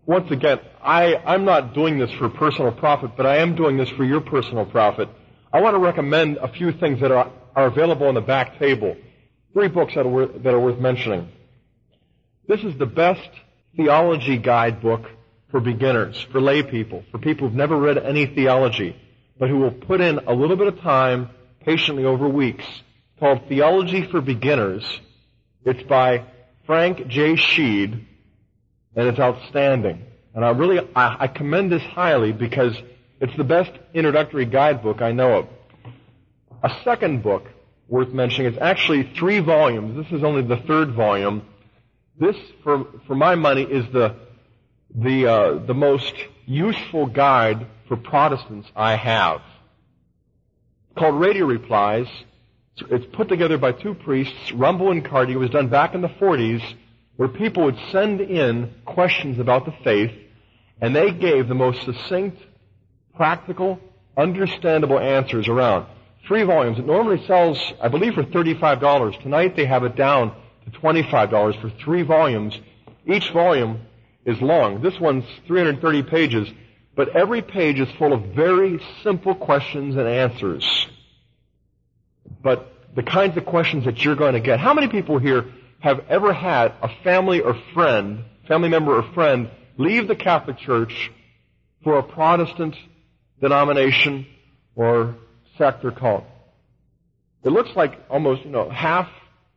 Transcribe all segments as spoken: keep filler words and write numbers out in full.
once again, I, I'm not doing this for personal profit, but I am doing this for your personal profit. I want to recommend a few things that are, are available on the back table. Three books that are, worth, that are worth mentioning. This is the best theology guidebook for beginners, for lay people, for people who've never read any theology, but who will put in a little bit of time patiently over weeks, called Theology for Beginners. It's by Frank J. Sheed, and it's outstanding. And I really, I, I commend this highly because it's the best introductory guidebook I know of. A second book worth mentioning is actually three volumes. This is only the third volume. This, for for my money, is the the uh, the most useful guide for Protestants I have. It's called Radio Replies. It's put together by two priests, Rumble and Carty. It was done back in the forties, where people would send in questions about the faith, and they gave the most succinct, practical, understandable answers around. Three volumes. It normally sells, I believe, for thirty-five dollars. Tonight they have it down to twenty-five dollars for three volumes. Each volume is long. This one's three hundred thirty pages, but every page is full of very simple questions and answers. But the kinds of questions that you're going to get. How many people here have ever had a family or friend, family member or friend, leave the Catholic Church for a Protestant denomination or sect or cult? It looks like almost, you know, half.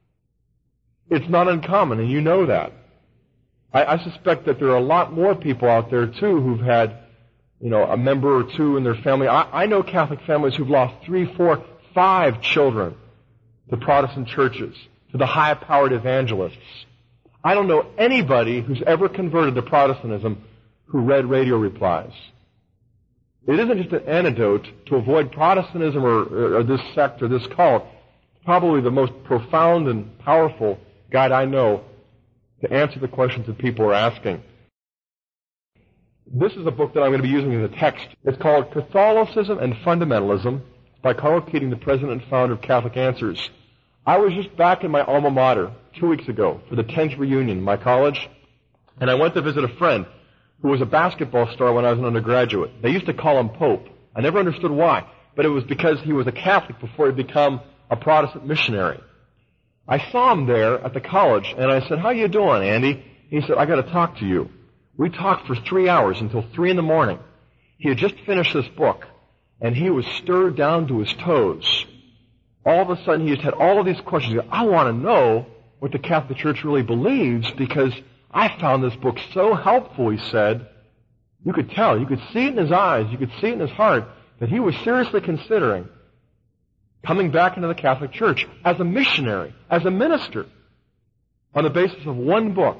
It's not uncommon, and you know that. I, I suspect that there are a lot more people out there, too, who've had, you know, a member or two in their family. I, I know Catholic families who've lost three, four, five children to Protestant churches, to the high-powered evangelists. I don't know anybody who's ever converted to Protestantism who read Radio Replies. It isn't just an antidote to avoid Protestantism or, or, or this sect or this cult. It's probably the most profound and powerful guide I know to answer the questions that people are asking. This is a book that I'm going to be using as a text. It's called Catholicism and Fundamentalism by Carl Keating, the president and founder of Catholic Answers. I was just back in my alma mater two weeks ago for the tenth reunion in my college, and I went to visit a friend who was a basketball star when I was an undergraduate. They used to call him Pope. I never understood why, but it was because he was a Catholic before he became a Protestant missionary. I saw him there at the college, and I said, "How you doing, Andy?" He said, "I got to talk to you." We talked for three hours until three in the morning. He had just finished this book, and he was stirred down to his toes. All of a sudden, he just had all of these questions. He said, "I want to know what the Catholic Church really believes because I found this book so helpful," he said. You could tell, you could see it in his eyes, you could see it in his heart that he was seriously considering coming back into the Catholic Church as a missionary, as a minister, on the basis of one book.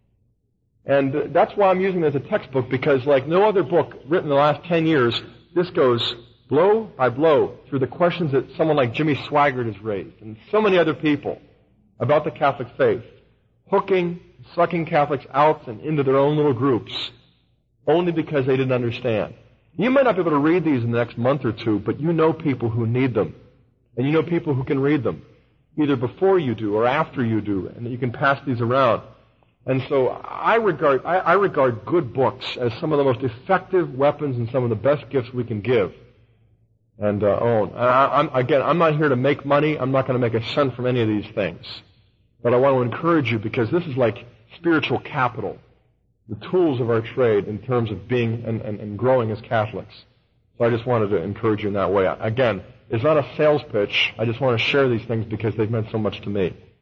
And that's why I'm using it as a textbook, because like no other book written in the last ten years, this goes blow by blow through the questions that someone like Jimmy Swaggart has raised, and so many other people about the Catholic faith, hooking, sucking Catholics out and into their own little groups, only because they didn't understand. You might not be able to read these in the next month or two, but you know people who need them. And you know people who can read them, either before you do or after you do, and you can pass these around. And so I regard, I, I regard good books as some of the most effective weapons and some of the best gifts we can give and uh, own. I, I'm, again, I'm not here to make money. I'm not going to make a cent from any of these things. But I want to encourage you because this is like spiritual capital, the tools of our trade in terms of being and, and, and growing as Catholics. So I just wanted to encourage you in that way. Again, it's not a sales pitch. I just want to share these things because they've meant so much to me.